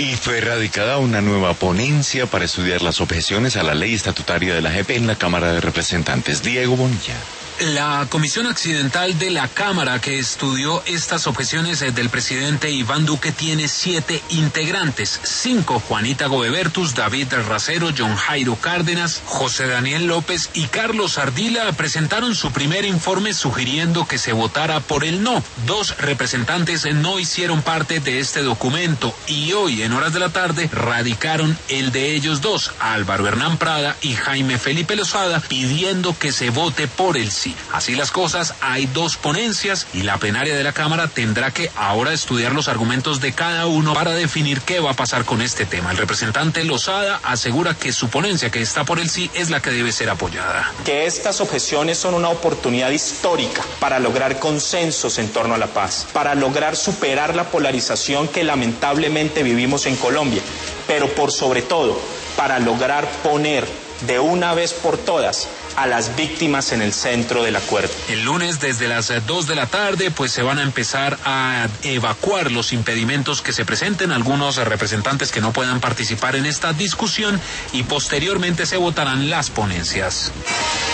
Y fue radicada una nueva ponencia para estudiar las objeciones a la ley estatutaria de la JEP en la Cámara de Representantes. Diego Bonilla. La Comisión Accidental de la Cámara que estudió estas objeciones del presidente Iván Duque tiene 7 integrantes. 5, Juanita Gobebertus, David Racero, John Jairo Cárdenas, José Daniel López y Carlos Ardila presentaron su primer informe sugiriendo que se votara por el no. 2 representantes no hicieron parte de este documento y hoy en horas de la tarde radicaron el de ellos 2, Álvaro Hernán Prada y Jaime Felipe Lozada, pidiendo que se vote por el sí. Así las cosas, hay 2 ponencias y la plenaria de la Cámara tendrá que ahora estudiar los argumentos de cada uno para definir qué va a pasar con este tema. El representante Lozada asegura que su ponencia, que está por el sí, es la que debe ser apoyada. Que estas objeciones son una oportunidad histórica para lograr consensos en torno a la paz, para lograr superar la polarización que lamentablemente vivimos en Colombia, pero por sobre todo, para lograr poner de una vez por todas a las víctimas en el centro del acuerdo. El lunes desde las 2 de la tarde pues se van a empezar a evacuar los impedimentos que se presenten, algunos representantes que no puedan participar en esta discusión y posteriormente se votarán las ponencias.